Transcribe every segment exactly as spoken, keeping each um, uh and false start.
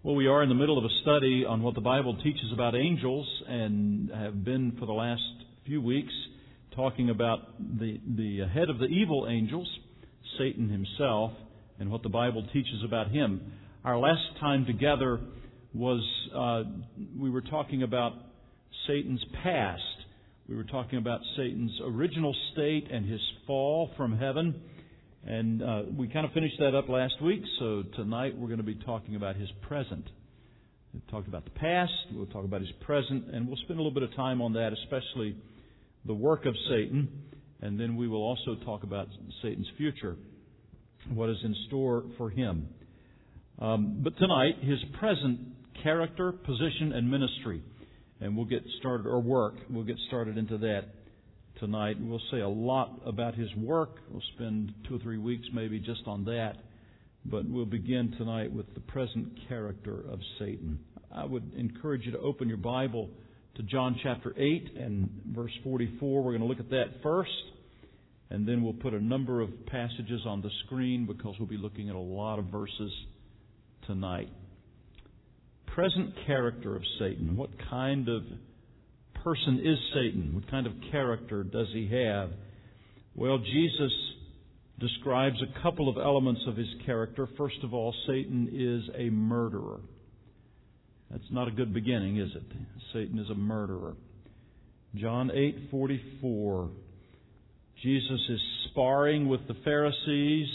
Well, we are in the middle of a study on what the Bible teaches about angels, and have been for the last few weeks talking about the, the head of the evil angels, Satan himself, and what the Bible teaches about him. Our last time together was, uh, we were talking about Satan's past. We were talking about Satan's original state and his fall from heaven. And uh, we kind of finished that up last week, so tonight we're going to be talking about his present. We've talked about the past, we'll talk about his present, and we'll spend a little bit of time on that, especially the work of Satan, and then we will also talk about Satan's future, what is in store for him. Um, but tonight, his present character, position, and ministry. And we'll get started, or work, we'll get started into that tonight. We'll say a lot about his work. We'll spend two or three weeks maybe just on that. But we'll begin tonight with the present character of Satan. I would encourage you to open your Bible to John chapter eight and verse forty-four. We're going to look at that first. And then we'll put a number of passages on the screen because we'll be looking at a lot of verses tonight. Present character of Satan. What kind of person is Satan? What kind of character does he have? Well, Jesus describes a couple of elements of his character. First of all, Satan is a murderer. That's not a good beginning, is it? Satan is a murderer. John eight forty-four. Jesus is sparring with the Pharisees,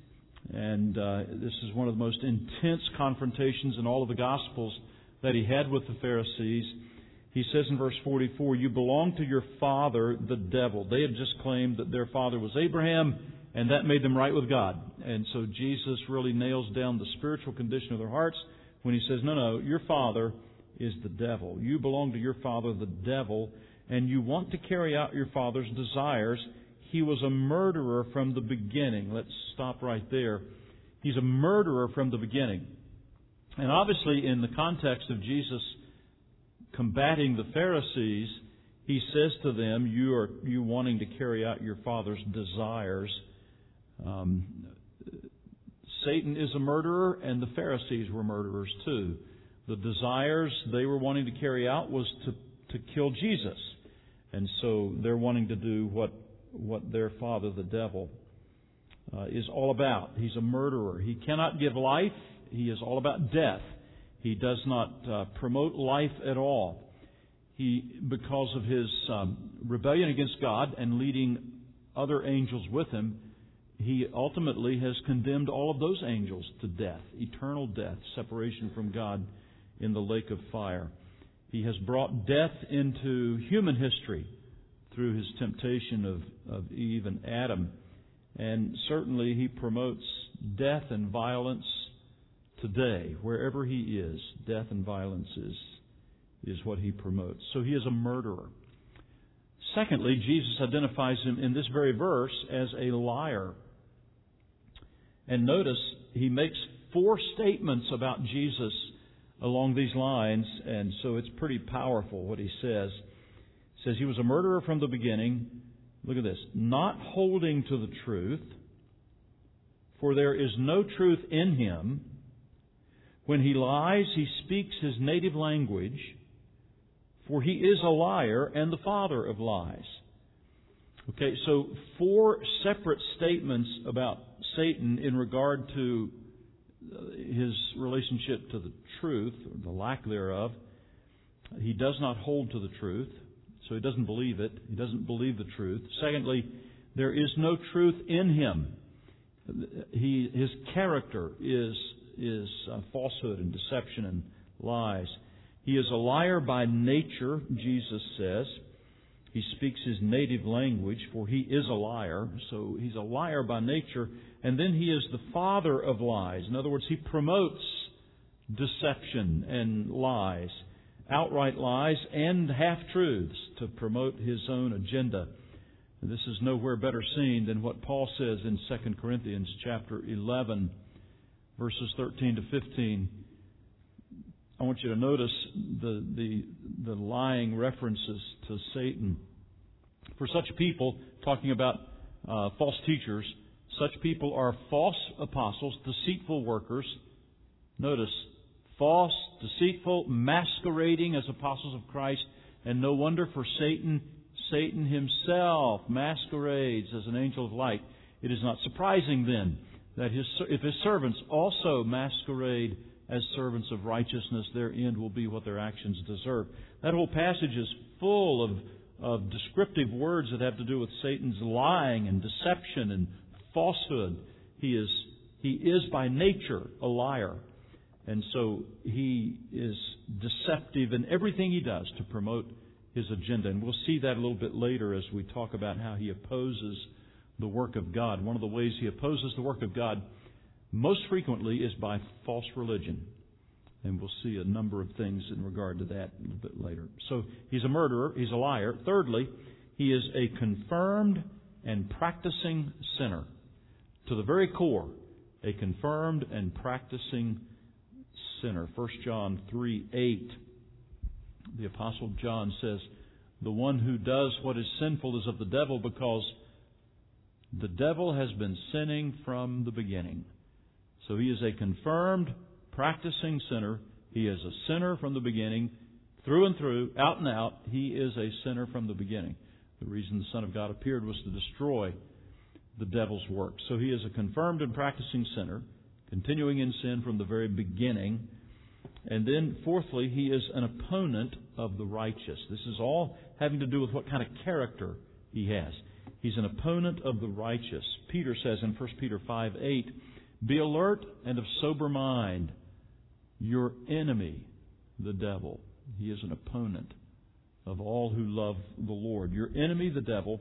and uh, this is one of the most intense confrontations in all of the Gospels that he had with the Pharisees. He says in verse forty-four, "You belong to your father, the devil." They had just claimed that their father was Abraham, and that made them right with God. And so Jesus really nails down the spiritual condition of their hearts when he says, no, no, your father is the devil. You belong to your father, the devil, and you want to carry out your father's desires. He was a murderer from the beginning. Let's stop right there. He's a murderer from the beginning. And obviously, in the context of Jesus combating the Pharisees, he says to them, you are you wanting to carry out your father's desires. Um, Satan is a murderer, and the Pharisees were murderers too. The desires they were wanting to carry out was to, to kill Jesus. And so they're wanting to do what, what their father, the devil, uh, is all about. He's a murderer. He cannot give life. He is all about death. He does not uh, promote life at all. He, because of his um, rebellion against God and leading other angels with him, he ultimately has condemned all of those angels to death, eternal death, separation from God in the lake of fire. He has brought death into human history through his temptation of, of Eve and Adam. And certainly he promotes death and violence today, wherever he is. Death and violence is, is what he promotes. So he is a murderer. Secondly, Jesus identifies him in this very verse as a liar. And notice, he makes four statements about Jesus along these lines, and so it's pretty powerful what he says. He says he was a murderer from the beginning. Look at this. Not holding to the truth, for there is no truth in him. When he lies, he speaks his native language, for he is a liar and the father of lies. Okay, so four separate statements about Satan in regard to his relationship to the truth, or the lack thereof. He does not hold to the truth, so he doesn't believe it. He doesn't believe the truth. Secondly, there is no truth in him. He, his character is is uh, falsehood and deception and lies. He is a liar by nature, Jesus says. He speaks his native language, for he is a liar. So he's a liar by nature. And then he is the father of lies. In other words, he promotes deception and lies, outright lies and half-truths to promote his own agenda. And this is nowhere better seen than what Paul says in Second Corinthians chapter eleven, verses thirteen to fifteen. I want you to notice the, the, the lying references to Satan. For such people, talking about uh, false teachers, such people are false apostles, deceitful workers. Notice, false, deceitful, masquerading as apostles of Christ. And no wonder, for Satan, Satan himself masquerades as an angel of light. It is not surprising then that his, if his servants also masquerade as servants of righteousness, their end will be what their actions deserve. That whole passage is full of, of descriptive words that have to do with Satan's lying and deception and falsehood. He is, he is by nature a liar. And so he is deceptive in everything he does to promote his agenda. And we'll see that a little bit later as we talk about how he opposes the work of God. One of the ways he opposes the work of God most frequently is by false religion. And we'll see a number of things in regard to that a little bit later. So he's a murderer. He's a liar. Thirdly, he is a confirmed and practicing sinner. To the very core, a confirmed and practicing sinner. First John three eight, the Apostle John says, "The one who does what is sinful is of the devil, because the devil has been sinning from the beginning." So he is a confirmed, practicing sinner. He is a sinner from the beginning, through and through, out and out. He is a sinner from the beginning. The reason the Son of God appeared was to destroy the devil's work. So he is a confirmed and practicing sinner, continuing in sin from the very beginning. And then, fourthly, he is an opponent of the righteous. This is all having to do with what kind of character he has. He's an opponent of the righteous. Peter says in First Peter five eight, "Be alert and of sober mind. Your enemy, the devil," he is an opponent of all who love the Lord. Your enemy, the devil,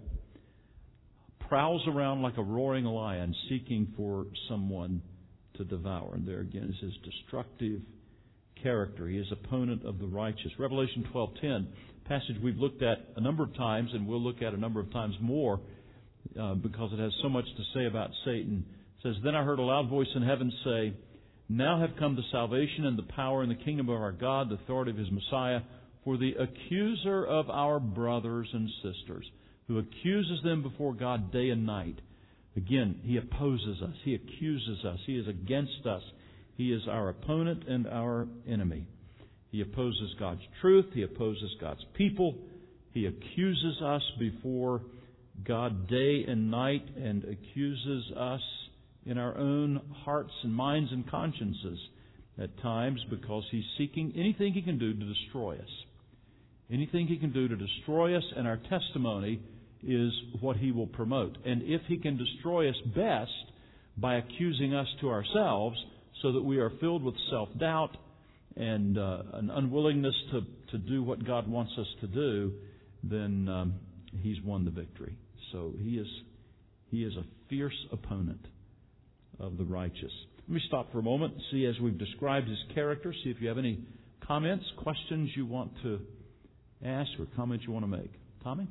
prowls around like a roaring lion, seeking for someone to devour. And there again is his destructive character. He is opponent of the righteous. Revelation twelve ten, passage we've looked at a number of times, and we'll look at a number of times more uh, because it has so much to say about Satan. It says, "Then I heard a loud voice in heaven say, 'Now have come the salvation and the power and the kingdom of our God, the authority of His Messiah. For the accuser of our brothers and sisters,'" who accuses them before God day and night. Again, he opposes us. He accuses us. He is against us. He is our opponent and our enemy. He opposes God's truth. He opposes God's people. He accuses us before God day and night, and accuses us in our own hearts and minds and consciences at times, because he's seeking anything he can do to destroy us. Anything he can do to destroy us, and our testimony is what he will promote. And if he can destroy us best by accusing us to ourselves, so that we are filled with self-doubt and uh, an unwillingness to, to do what God wants us to do, then um, he's won the victory. So he is he is a fierce opponent of the righteous. Let me stop for a moment and see, as we've described his character, see if you have any comments, questions you want to ask, or comments you want to make. Tommy?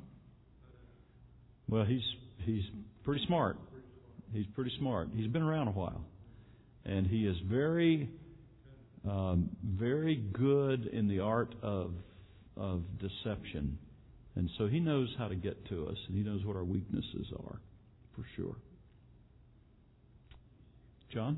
Well, he's he's pretty smart. He's pretty smart. He's been around a while. And he is very, um, very good in the art of of deception. And so he knows how to get to us, and he knows what our weaknesses are, for sure. John?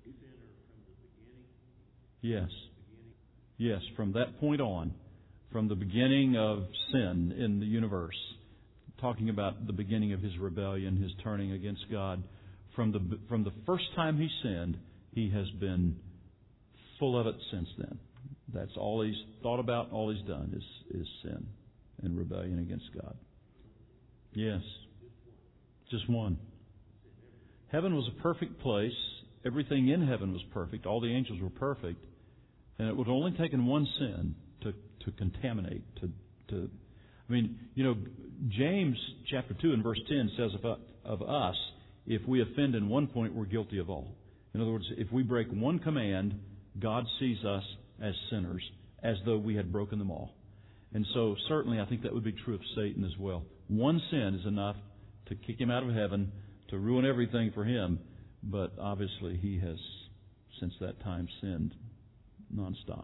Yes. Yes, from that point on, from the beginning of sin in the universe, talking about the beginning of his rebellion, his turning against God, from the from the first time he sinned, he has been full of it since then. That's all he's thought about, all he's done is, is sin and rebellion against God. Yes. Just one. Heaven was a perfect place. Everything in heaven was perfect. All the angels were perfect. And it would have only taken one sin to, to contaminate, to, to, I mean, you know, James chapter two and verse ten says of, of us, if we offend in one point, we're guilty of all. In other words, if we break one command, God sees us as sinners, as though we had broken them all. And so certainly I think that would be true of Satan as well. One sin is enough to kick him out of heaven, to ruin everything for him. But obviously he has, since that time, sinned nonstop.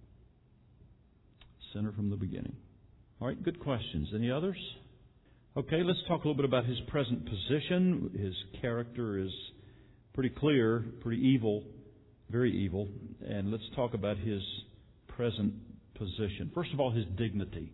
Sinner from the beginning. All right, good questions. Any others? Okay, let's talk a little bit about his present position. His character is pretty clear, pretty evil, very evil. And let's talk about his present position. First of all, his dignity.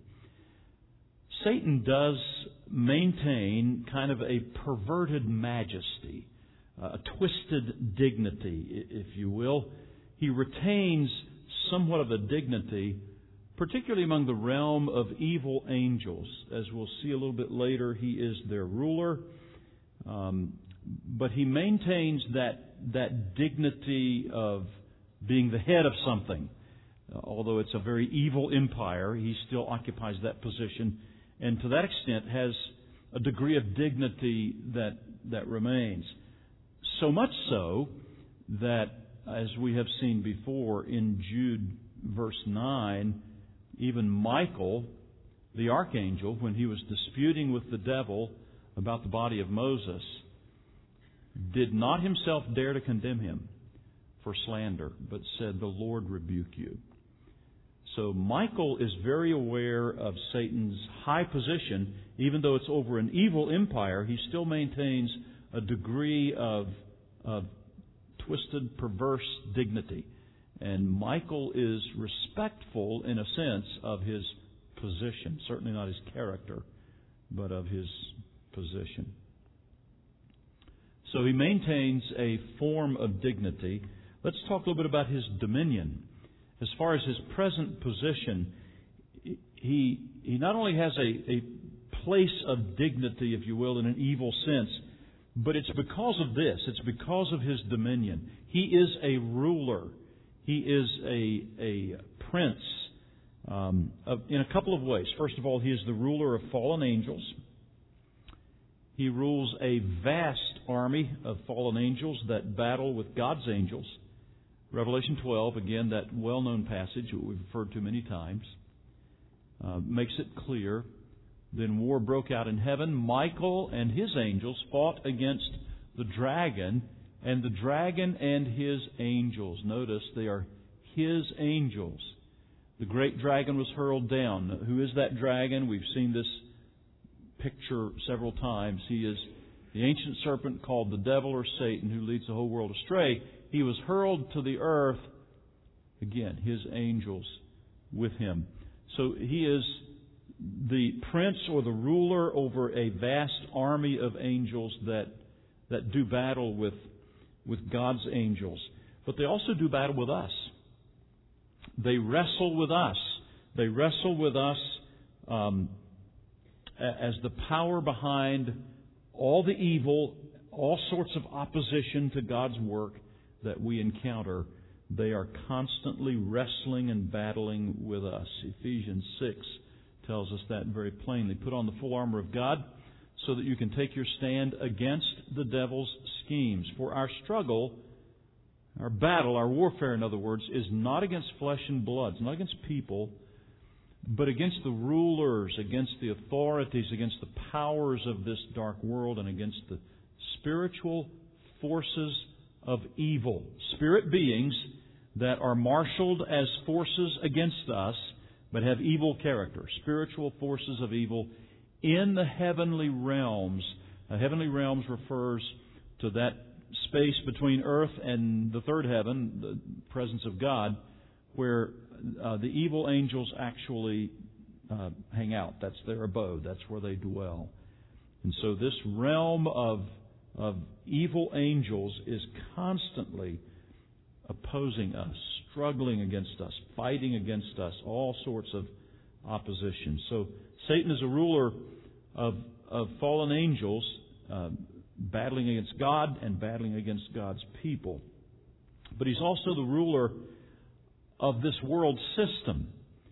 Satan does maintain kind of a perverted majesty, a twisted dignity, if you will. He retains somewhat of a dignity, particularly among the realm of evil angels. As we'll see a little bit later, he is their ruler. Um, but he maintains that, that dignity of being the head of something. Uh, although it's a very evil empire, he still occupies that position, and to that extent has a degree of dignity that that remains. So much so that, as we have seen before in Jude verse nine, even Michael, the archangel, when he was disputing with the devil about the body of Moses, did not himself dare to condemn him for slander, but said, "The Lord rebuke you." So Michael is very aware of Satan's high position. Even though it's over an evil empire, he still maintains a degree of, of twisted, perverse dignity. And Michael is respectful, in a sense, of his position. Certainly not his character, but of his position. So he maintains a form of dignity. Let's talk a little bit about his dominion. As far as his present position, he he not only has a, a place of dignity, if you will, in an evil sense, but it's because of this. It's because of his dominion. He is a ruler. He is a, a prince um, of, in a couple of ways. First of all, he is the ruler of fallen angels. He rules a vast army of fallen angels that battle with God's angels. Revelation twelve, again, that well-known passage that we've referred to many times, uh, makes it clear. Then war broke out in heaven. Michael and his angels fought against the dragon, and the dragon and his angels. Notice they are his angels. The great dragon was hurled down. Who is that dragon? We've seen this picture several times. He is the ancient serpent called the devil or Satan, who leads the whole world astray. He was hurled to the earth, again, his angels with him. So he is the prince or the ruler over a vast army of angels that that do battle with, with God's angels. But they also do battle with us. They wrestle with us. They wrestle with us um, as the power behind all the evil, all sorts of opposition to God's work that we encounter. They are constantly wrestling and battling with us. Ephesians six tells us that very plainly. Put on the full armor of God so that you can take your stand against the devil's schemes. For our struggle, our battle, our warfare, in other words, is not against flesh and blood. It's not against people, but against the rulers, against the authorities, against the powers of this dark world, and against the spiritual forces of evil. Spirit beings that are marshaled as forces against us, but have evil character. Spiritual forces of evil in the heavenly realms. The heavenly realms refers to that space between earth and the third heaven, the presence of God, where uh, the evil angels actually uh, hang out. That's their abode. That's where they dwell. And so this realm of of evil angels is constantly opposing us, struggling against us, fighting against us, all sorts of opposition. So Satan is a ruler of, of fallen angels, uh, battling against God and battling against God's people. But he's also the ruler of this world system.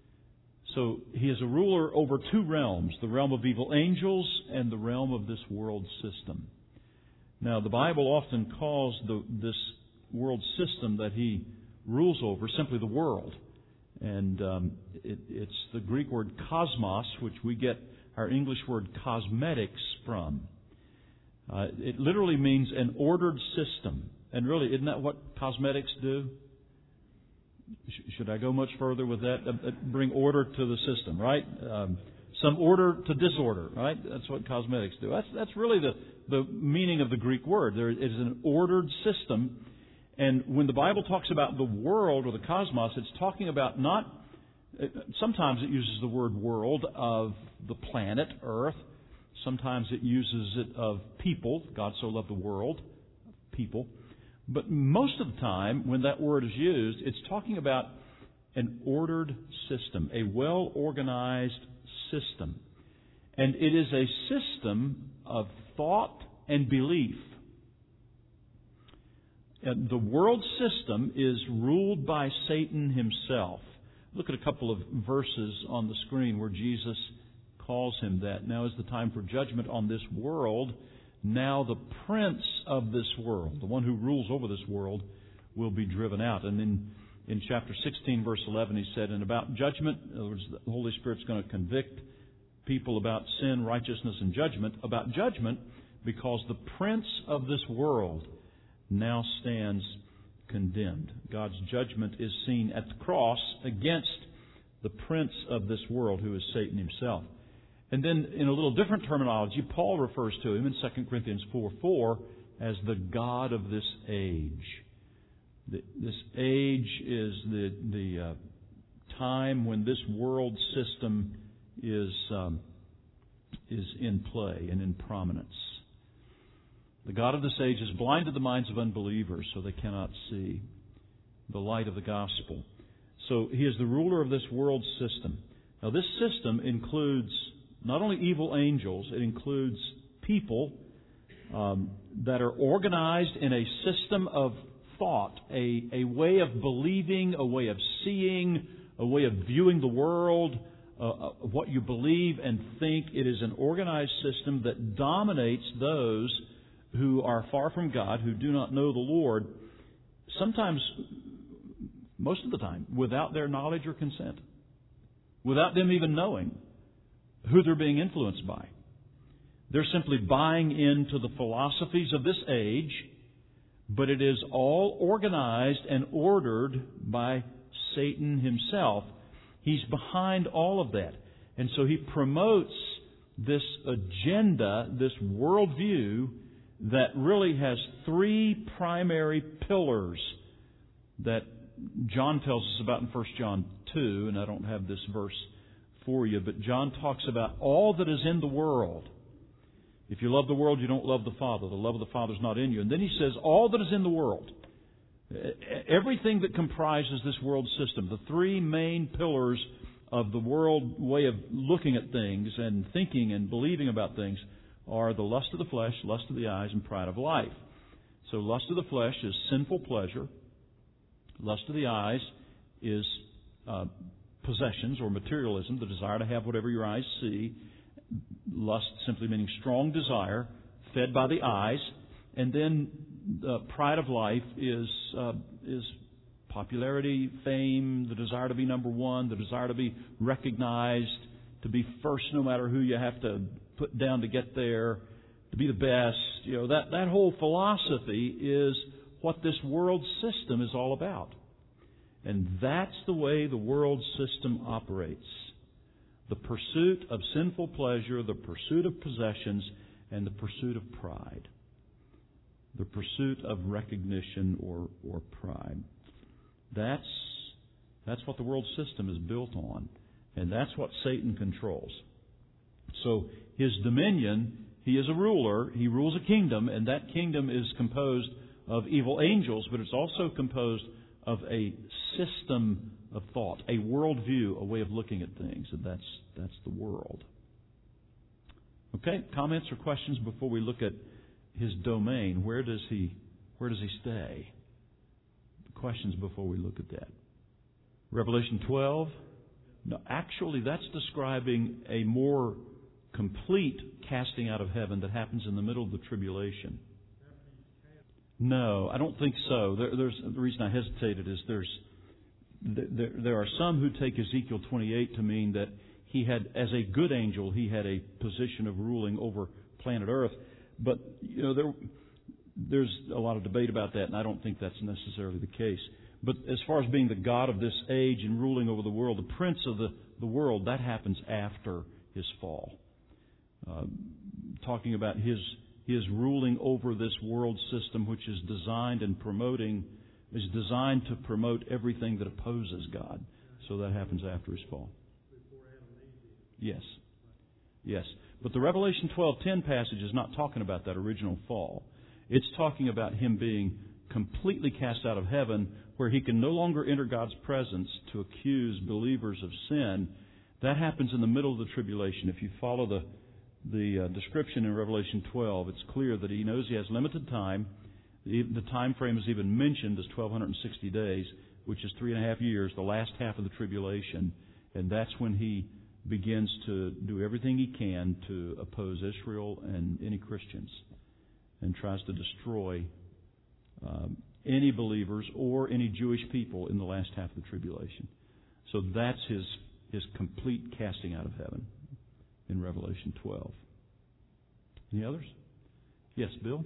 So he is a ruler over two realms, the realm of evil angels and the realm of this world system. Now, the Bible often calls the, this world system that he rules over simply the world. And um, it, it's the Greek word cosmos, which we get our English word cosmetics from. Uh, it literally means an ordered system. And really, isn't that what cosmetics do? Sh- should I go much further with that? Uh, bring order to the system, right? Um, some order to disorder, right? That's what cosmetics do. That's, that's really the, the meaning of the Greek word. There is an ordered system. And when the Bible talks about the world or the cosmos, it's talking about not, sometimes it uses the word world of the planet Earth. Sometimes it uses it of people. God so loved the world, people. But most of the time, when that word is used, it's talking about an ordered system, a well-organized system. And it is a system of thought and belief. And the world system is ruled by Satan himself. Look at a couple of verses on the screen where Jesus calls him that. Now is the time for judgment on this world. Now the prince of this world, the one who rules over this world, will be driven out. And in, in chapter sixteen, verse eleven, he said, and about judgment, in other words, the Holy Spirit's going to convict people about sin, righteousness, and judgment. About judgment, because the prince of this world now stands condemned. God's judgment is seen at the cross against the prince of this world, who is Satan himself. And then, in a little different terminology, Paul refers to him in Second Corinthians four four as the God of this age. The, this age is the, the uh, time when this world system is, um, is in play and in prominence. The God of this age has blinded the minds of unbelievers so they cannot see the light of the gospel. So he is the ruler of this world system. Now this system includes not only evil angels, it includes people um, that are organized in a system of thought, a, a way of believing, a way of seeing, a way of viewing the world, uh, what you believe and think. It is an organized system that dominates those who are far from God, who do not know the Lord, sometimes, most of the time, without their knowledge or consent, without them even knowing who they're being influenced by. They're simply buying into the philosophies of this age, but it is all organized and ordered by Satan himself. He's behind all of that. And so he promotes this agenda, this worldview, that really has three primary pillars that John tells us about in First John two, and I don't have this verse for you, but John talks about all that is in the world. If you love the world, you don't love the Father. The love of the Father is not in you. And then he says, all that is in the world, everything that comprises this world system, the three main pillars of the world way of looking at things and thinking and believing about things, are the lust of the flesh, lust of the eyes, and pride of life. So lust of the flesh is sinful pleasure. Lust of the eyes is uh, possessions or materialism, the desire to have whatever your eyes see. Lust simply meaning strong desire, fed by the eyes. And then uh, pride of life is uh, is popularity, fame, the desire to be number one, the desire to be recognized, to be first no matter who you have to put down to get there, to be the best. You know, that, that whole philosophy is what this world system is all about. And that's the way the world system operates. The pursuit of sinful pleasure, the pursuit of possessions, and the pursuit of pride. The pursuit of recognition or, or pride. That's, that's what the world system is built on. And that's what Satan controls. So his dominion, he is a ruler, he rules a kingdom, and that kingdom is composed of evil angels, but it's also composed of a system of thought, a worldview, a way of looking at things, and that's that's the world. Okay, comments or questions before we look at his domain? Where does he where does he stay? Questions before we look at that. Revelation twelve. No, actually, that's describing a more complete casting out of heaven that happens in the middle of the tribulation. No, I don't think so. There, there's the reason I hesitated is there's there, there are some who take Ezekiel twenty-eight to mean that he had, as a good angel, he had a position of ruling over planet Earth. But you know, there there's a lot of debate about that, and I don't think that's necessarily the case. But as far as being the God of this age and ruling over the world, the prince of the, the world, that happens after his fall. Uh, talking about his his ruling over this world system, which is designed and promoting is designed to promote everything that opposes God. So that happens after his fall. Yes. Yes. But the Revelation twelve ten passage is not talking about that original fall. It's talking about him being completely cast out of heaven, where he can no longer enter God's presence to accuse believers of sin. That happens in the middle of the tribulation. If you follow the the uh, description in Revelation twelve, it's clear that he knows he has limited time. The, the time frame is even mentioned as twelve sixty days, which is three and a half years, the last half of the tribulation. And that's when he begins to do everything he can to oppose Israel and any Christians, and tries to destroy um, any believers or any Jewish people in the last half of the tribulation. So that's his his complete casting out of heaven in Revelation twelve. Any others? Yes, Bill?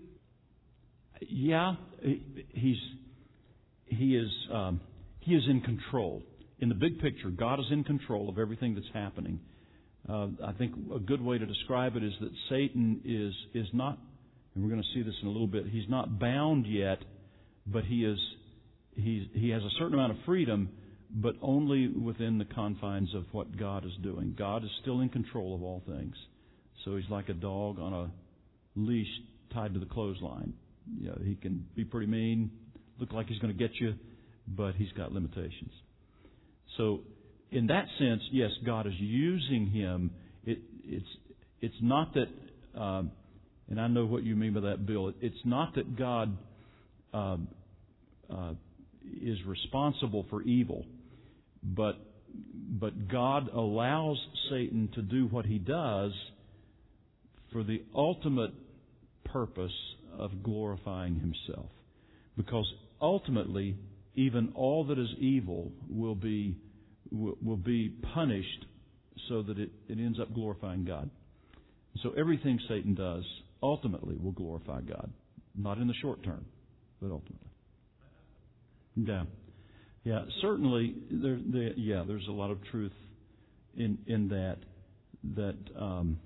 Yeah, he's he is um, he is in control. In the big picture, God is in control of everything that's happening. Uh, I think a good way to describe it is that Satan is is not, and we're going to see this in a little bit, he's not bound yet, but he is he he has a certain amount of freedom, but only within the confines of what God is doing. God is still in control of all things. So he's like a dog on a leash tied to the clothesline. You know, he can be pretty mean, look like he's going to get you, but he's got limitations. So, in that sense, yes, God is using him. It, it's it's not that, um, and I know what you mean by that, Bill. It, it's not that God uh, uh, is responsible for evil, but but God allows Satan to do what he does for the ultimate purpose of glorifying himself, because ultimately, even all that is evil will be will, will be punished, so that it, it ends up glorifying God. So everything Satan does ultimately will glorify God, not in the short term, but ultimately. Yeah, yeah. Certainly, there, there yeah. There's a lot of truth in in that that um,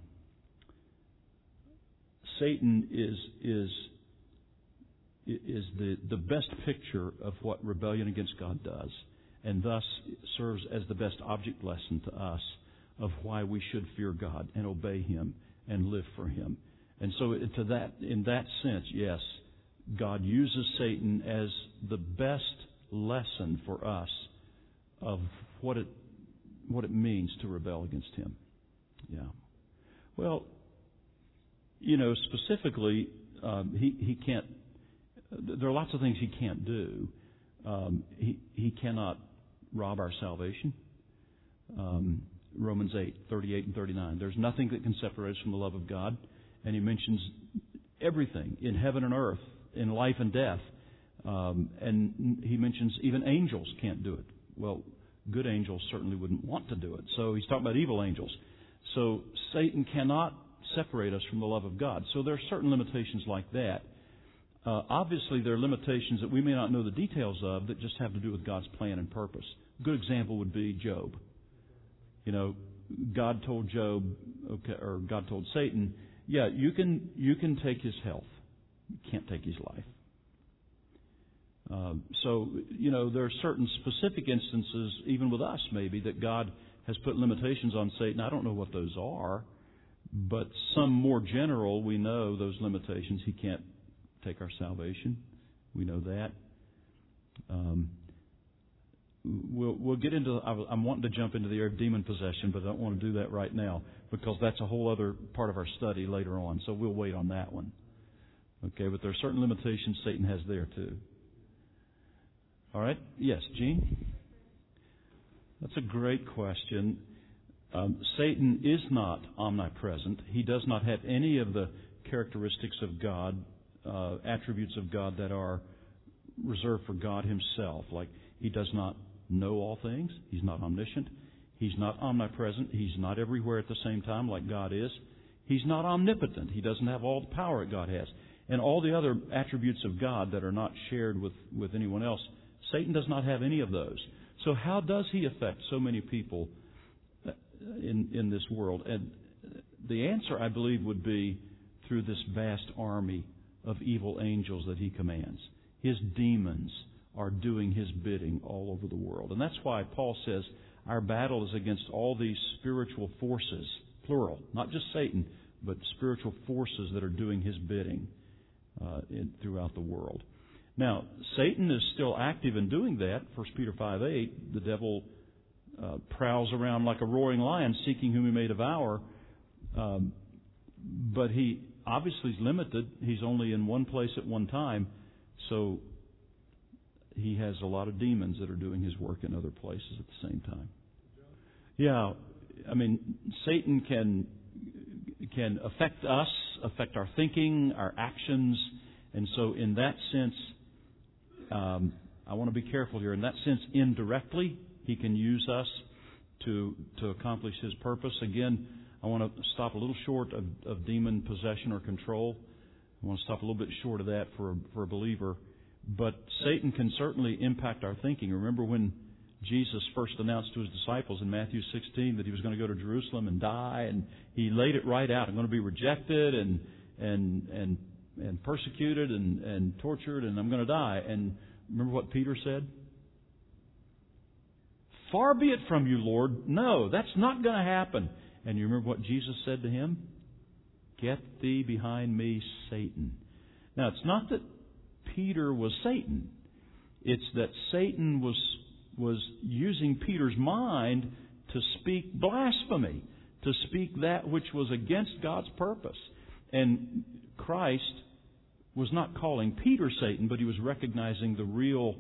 Satan is is. is the, the best picture of what rebellion against God does, and thus serves as the best object lesson to us of why we should fear God and obey Him and live for Him. And so to that, in that sense, yes, God uses Satan as the best lesson for us of what it what it means to rebel against Him. Yeah. Well, you know, specifically, um, he, he can't There are lots of things he can't do. Um, he he cannot rob our salvation. Um, Romans eight, thirty-eight and thirty-nine. There's nothing that can separate us from the love of God. And he mentions everything in heaven and earth, in life and death. Um, and he mentions even angels can't do it. Well, good angels certainly wouldn't want to do it. So he's talking about evil angels. So Satan cannot separate us from the love of God. So there are certain limitations like that. Uh, obviously, there are limitations that we may not know the details of that just have to do with God's plan and purpose. A good example would be Job. You know, God told Job, okay, or God told Satan, yeah, you can you can take his health. You can't take his life. Uh, so, you know, there are certain specific instances, even with us maybe, that God has put limitations on Satan. I don't know what those are, but some more general, we know those limitations. He can't take our salvation. We know that. Um, we'll, we'll get into, I'm wanting to jump into the area of demon possession, but I don't want to do that right now because that's a whole other part of our study later on. So we'll wait on that one. Okay, but there are certain limitations Satan has there too. All right? Yes, Gene? That's a great question. Um, Satan is not omnipresent. He does not have any of the characteristics of God, Uh, attributes of God that are reserved for God Himself. Like He does not know all things. He's not omniscient. He's not omnipresent. He's not everywhere at the same time like God is. He's not omnipotent. He doesn't have all the power that God has. And all the other attributes of God that are not shared with, with anyone else, Satan does not have any of those. So how does he affect so many people in, in this world? And the answer, I believe, would be through this vast army of evil angels that he commands. His demons are doing His bidding all over the world. And that's why Paul says our battle is against all these spiritual forces, plural, not just Satan, but spiritual forces that are doing His bidding uh, in, throughout the world. Now, Satan is still active in doing that. First Peter five eight, the devil uh, prowls around like a roaring lion seeking whom he may devour. Um, but he obviously is limited. He's only in one place at one time. So he has a lot of demons that are doing his work in other places at the same time. Yeah, I mean, Satan can can affect us, affect our thinking, our actions, and so in that sense, um, I want to be careful here. In that sense, indirectly, he can use us to to accomplish his purpose. Again, I want to stop a little short of, of demon possession or control. I want to stop a little bit short of that for a, for a believer. But Satan can certainly impact our thinking. Remember when Jesus first announced to His disciples in Matthew sixteen that He was going to go to Jerusalem and die, and He laid it right out. I'm going to be rejected and and and and persecuted and, and tortured, and I'm going to die. And remember what Peter said? Far be it from you, Lord. No, that's not going to happen. And you remember what Jesus said to him? Get thee behind me, Satan. Now, it's not that Peter was Satan. It's that Satan was was using Peter's mind to speak blasphemy, to speak that which was against God's purpose. And Christ was not calling Peter Satan, but He was recognizing the real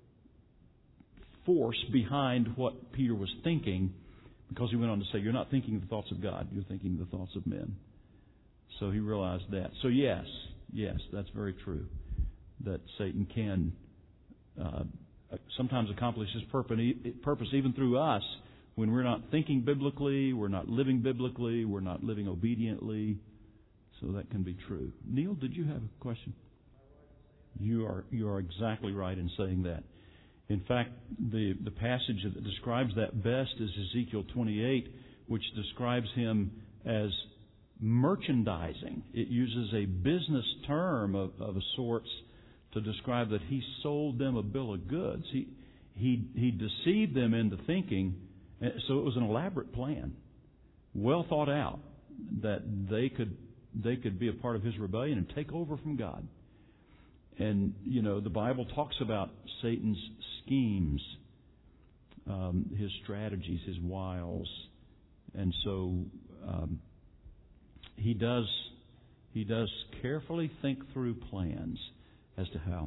force behind what Peter was thinking, because He went on to say, you're not thinking the thoughts of God, you're thinking the thoughts of men. So He realized that. So yes, yes, that's very true, that Satan can uh, sometimes accomplish his purpose even through us when we're not thinking biblically, we're not living biblically, we're not living obediently. So that can be true. Neil, did you have a question? You are you are exactly right in saying that. In fact, the, the passage that describes that best is Ezekiel twenty-eight, which describes him as merchandising. It uses a business term of, of a sorts to describe that he sold them a bill of goods. He he he deceived them into thinking, so it was an elaborate plan, well thought out, that they could they could be a part of his rebellion and take over from God. And you know, the Bible talks about Satan's schemes, um, his strategies, his wiles, and so um, he does he does carefully think through plans as to how.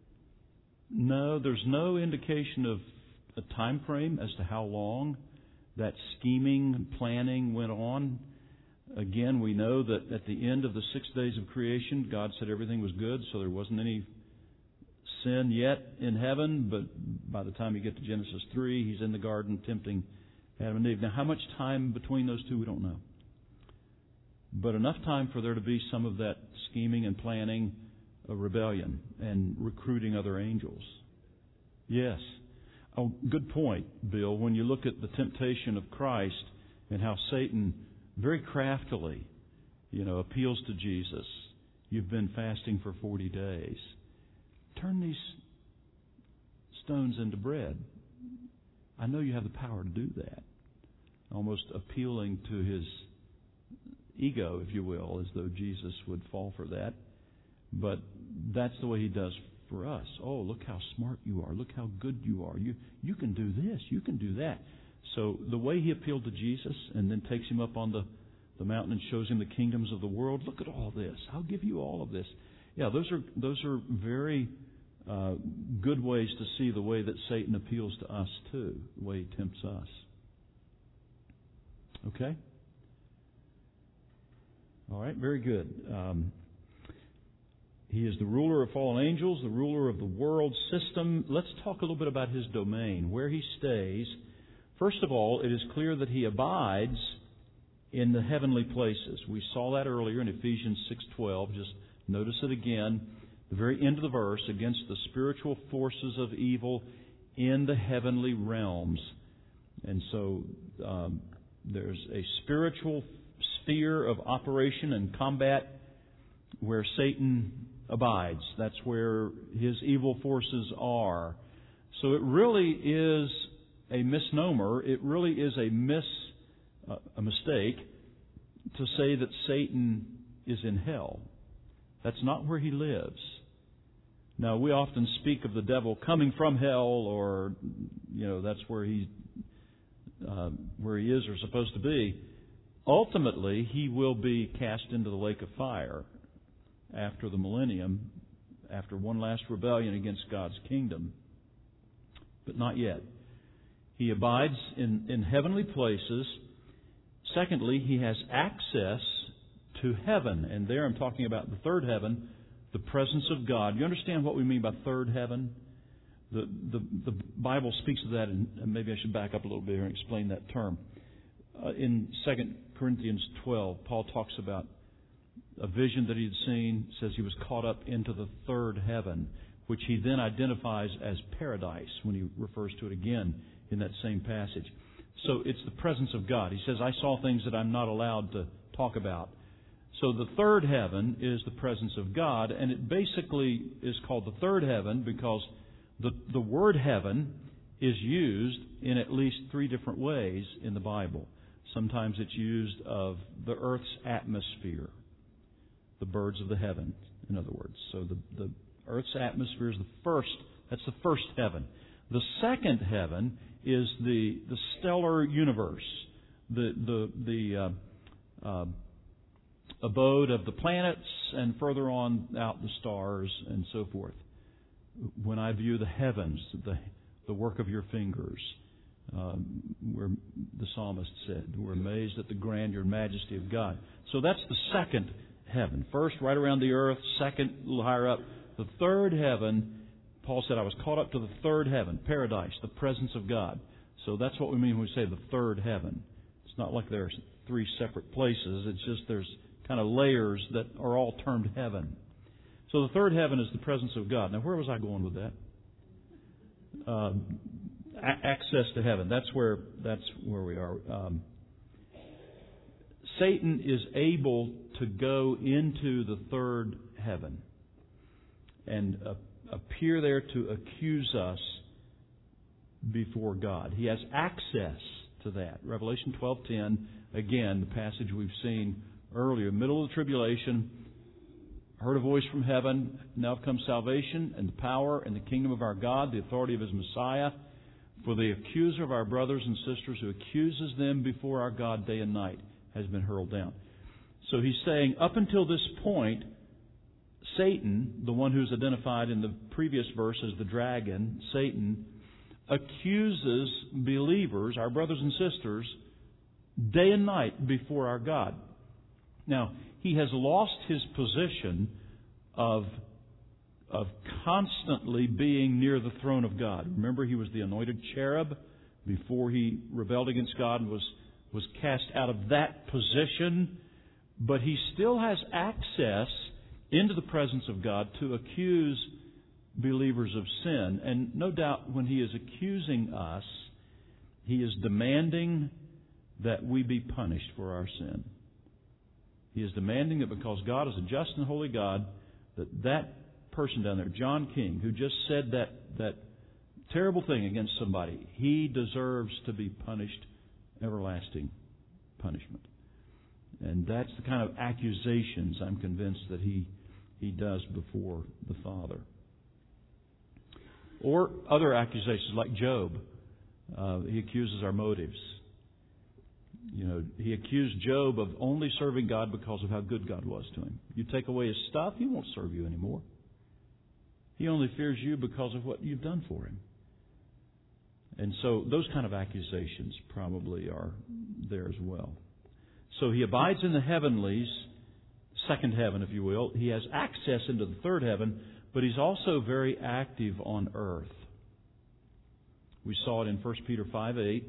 No, there's no indication of a time frame as to how long that scheming and planning went on. Again, we know that at the end of the six days of creation, God said everything was good, so there wasn't any sin yet in heaven. But by the time you get to Genesis three, He's in the garden tempting Adam and Eve. Now, how much time between those two, we don't know. But enough time for there to be some of that scheming and planning, a rebellion, and recruiting other angels. Yes. Oh, good point, Bill. When you look at the temptation of Christ and how Satan very craftily, you know, appeals to Jesus. You've been fasting for forty days. Turn these stones into bread. I know you have the power to do that. Almost appealing to his ego, if you will, as though Jesus would fall for that. But that's the way He does for us. Oh, look how smart you are. Look how good you are. You you can do this. You can do that. So the way He appealed to Jesus and then takes Him up on the, the mountain and shows Him the kingdoms of the world. Look at all this. I'll give you all of this. Yeah, those are those are very uh, good ways to see the way that Satan appeals to us too, the way he tempts us. Okay? All right, very good. Um, He is the ruler of fallen angels, the ruler of the world system. Let's talk a little bit about His domain, where He stays. First of all, it is clear that He abides in the heavenly places. We saw that earlier in Ephesians six twelve. Just notice it again, the very end of the verse, against the spiritual forces of evil in the heavenly realms. And so um, there's a spiritual sphere of operation and combat where Satan abides. That's where his evil forces are. So it really is a misnomer. It really is a mis uh, a mistake to say that Satan is in hell. That's not where he lives. Now, we often speak of the devil coming from hell, or, you know, that's where he, uh, where he is or supposed to be. Ultimately, he will be cast into the lake of fire after the millennium, after one last rebellion against God's kingdom. But not yet. He abides in, in heavenly places. Secondly, he has access to heaven. And there I'm talking about the third heaven, the presence of God. You understand what we mean by third heaven? The, the, the Bible speaks of that, and maybe I should back up a little bit here and explain that term. Uh, in Second Corinthians twelve, Paul talks about a vision that he had seen. Says he was caught up into the third heaven, which he then identifies as paradise when he refers to it again in that same passage. So it's the presence of God. He says, I saw things that I'm not allowed to talk about. So the third heaven is the presence of God, and it basically is called the third heaven because the, the word heaven is used in at least three different ways in the Bible. Sometimes it's used of the earth's atmosphere, the birds of the heavens, in other words. So the, the earth's atmosphere is the first, that's the first heaven. The second heaven is the, the stellar universe, the, the, the uh, uh, abode of the planets, and further on out the stars and so forth. When I view the heavens, the, the work of your fingers, um, where the psalmist said, we're amazed at the grandeur and majesty of God. So that's the second heaven. First, right around the earth. Second, a little higher up. The third heaven, Paul said, I was caught up to the third heaven, paradise, the presence of God. So that's what we mean when we say the third heaven. It's not like there's three separate places. It's just there's kind of layers that are all termed heaven. So the third heaven is the presence of God. Now, where was I going with that? Uh, a- access to heaven. That's where that's where we are. Um, Satan is able to go into the third heaven and uh, appear there to accuse us before God. He has access to that. Revelation twelve ten, again, the passage we've seen earlier, middle of the tribulation, heard a voice from heaven, now comes salvation and the power and the kingdom of our God, the authority of His Messiah. For the accuser of our brothers and sisters who accuses them before our God day and night has been hurled down. So he's saying, up until this point, Satan, the one who's identified in the previous verse as the dragon, Satan, accuses believers, our brothers and sisters, day and night before our God. Now, he has lost his position of, of constantly being near the throne of God. Remember, he was the anointed cherub before he rebelled against God and was, was cast out of that position. But he still has access into the presence of God to accuse believers of sin. And no doubt when he is accusing us, he is demanding that we be punished for our sin. He is demanding that because God is a just and holy God, that that person down there, John King, who just said that, that terrible thing against somebody, he deserves to be punished, everlasting punishment. And that's the kind of accusations I'm convinced that he, he does before the Father. Or other accusations like Job. Uh, he accuses our motives. You know, he accused Job of only serving God because of how good God was to him. You take away his stuff, he won't serve you anymore. He only fears you because of what you've done for him. And so those kind of accusations probably are there as well. So he abides in the heavenlies, second heaven, if you will. He has access into the third heaven, but he's also very active on earth. We saw it in First Peter five eight.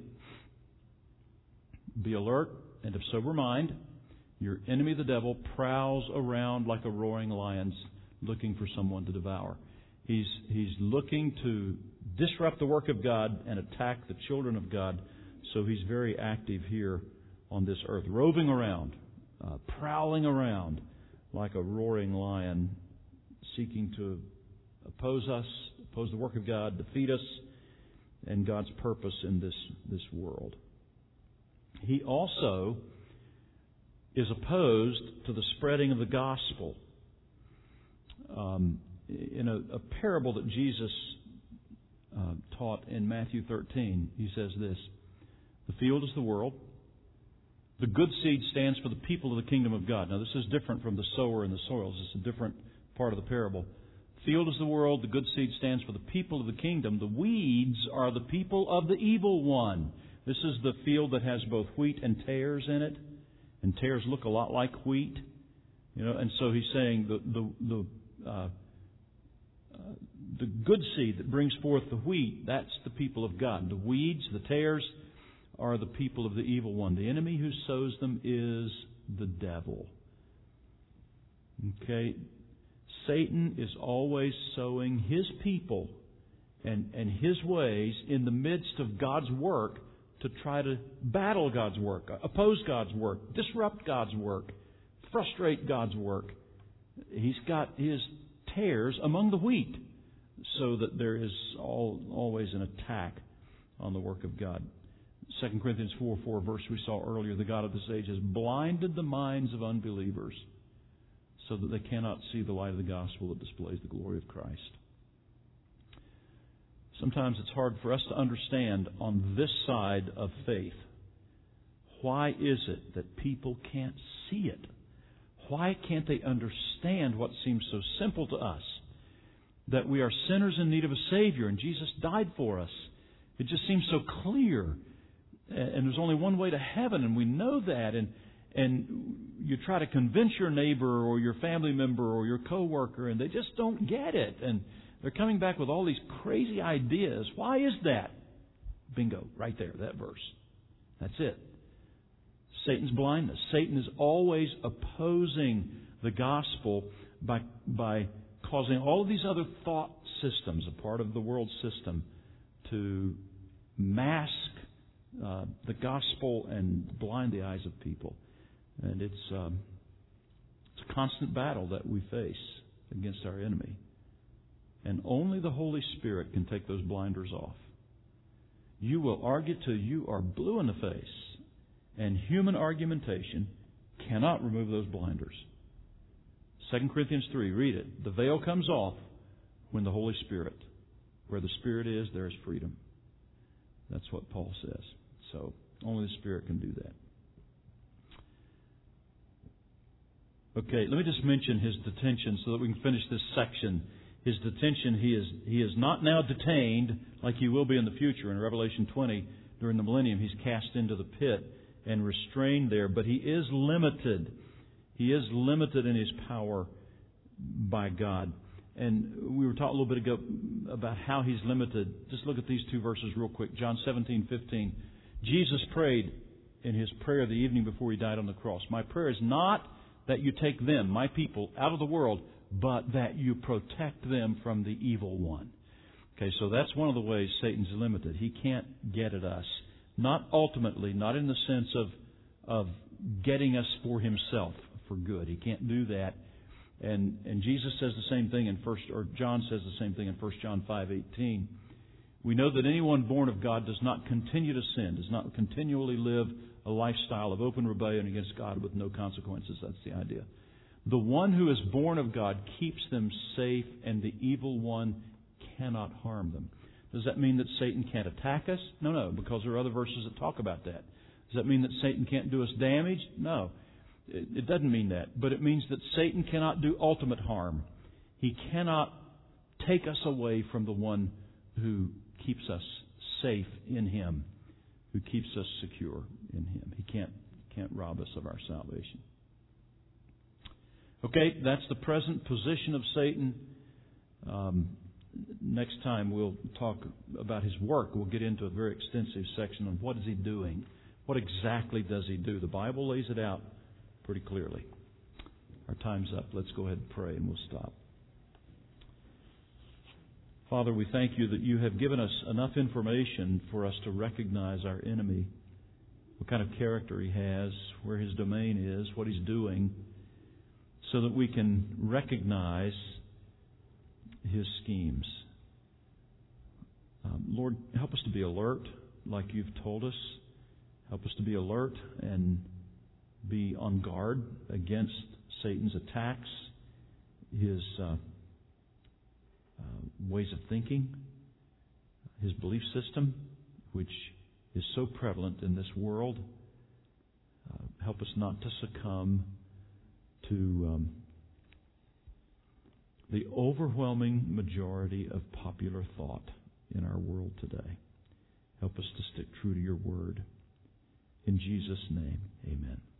Be alert and of sober mind. Your enemy, the devil, prowls around like a roaring lion looking for someone to devour. He's, he's looking to disrupt the work of God and attack the children of God. So he's very active here on this earth, roving around, uh, prowling around like a roaring lion seeking to oppose us, oppose the work of God, defeat us, and God's purpose in this, this world. He also is opposed to the spreading of the gospel. Um, in a, a parable that Jesus uh, taught in Matthew thirteen, he says this: the field is the world. The good seed stands for the people of the kingdom of God. Now, this is different from the sower and the soils. It's a different part of the parable. Field is the world. The good seed stands for the people of the kingdom. The weeds are the people of the evil one. This is the field that has both wheat and tares in it. And tares look a lot like wheat. You know, and so he's saying the the the, uh, uh, the good seed that brings forth the wheat, that's the people of God. The weeds, the tares, are the people of the evil one. The enemy who sows them is the devil. Okay? Satan is always sowing his people and, and his ways in the midst of God's work to try to battle God's work, oppose God's work, disrupt God's work, frustrate God's work. He's got his tares among the wheat so that there is all, always an attack on the work of God. Second Corinthians four four, verse we saw earlier, the God of this age has blinded the minds of unbelievers so that they cannot see the light of the gospel that displays the glory of Christ. Sometimes it's hard for us to understand on this side of faith. Why is it that people can't see it? Why can't they understand what seems so simple to us? That we are sinners in need of a Savior and Jesus died for us. It just seems so clear. And there's only one way to heaven, and we know that. And and you try to convince your neighbor or your family member or your coworker, and they just don't get it. And they're coming back with all these crazy ideas. Why is that? Bingo, right there, that verse. That's it. Satan's blindness. Satan is always opposing the gospel by by causing all of these other thought systems, a part of the world system, to mask uh, the gospel and blind the eyes of people. And it's um, it's a constant battle that we face against our enemy. And only the Holy Spirit can take those blinders off. You will argue till you are blue in the face, and human argumentation cannot remove those blinders. Second Corinthians three, read it. The veil comes off when the Holy Spirit, where the Spirit is, there is freedom. That's what Paul says. So only the Spirit can do that. Okay, let me just mention his detention so that we can finish this section. His detention, he is he is not now detained like he will be in the future. In Revelation twenty, during the millennium, he's cast into the pit and restrained there. But he is limited. He is limited in his power by God. And we were talking a little bit ago about how he's limited. Just look at these two verses real quick. John seventeen fifteen. Jesus prayed in his prayer the evening before he died on the cross. My prayer is not that you take them, my people, out of the world, but that you protect them from the evil one. Okay, so that's one of the ways Satan's limited. He can't get at us. Not ultimately, not in the sense of of getting us for himself, for good. He can't do that. And and Jesus says the same thing in first or John says the same thing in First John five eighteen. We know that anyone born of God does not continue to sin, does not continually live a lifestyle of open rebellion against God with no consequences. That's the idea. The one who is born of God keeps them safe, and the evil one cannot harm them. Does that mean that Satan can't attack us? No, no, because there are other verses that talk about that. Does that mean that Satan can't do us damage? No, it, it doesn't mean that. But it means that Satan cannot do ultimate harm. He cannot take us away from the one who keeps us safe in Him, who keeps us secure in Him. He can't can't rob us of our salvation. Okay, that's the present position of Satan. Um, next time we'll talk about his work. We'll get into a very extensive section on what is he doing. What exactly does he do? The Bible lays it out pretty clearly. Our time's up. Let's go ahead and pray and we'll stop. Father, we thank you that you have given us enough information for us to recognize our enemy, what kind of character he has, where his domain is, what he's doing, so that we can recognize his schemes. Um, Lord, help us to be alert like you've told us. Help us to be alert and be on guard against Satan's attacks, his uh, uh, ways of thinking, his belief system, which is so prevalent in this world. Uh, help us not to succumb to um, the overwhelming majority of popular thought in our world today. Help us to stick true to your word. In Jesus' name, amen.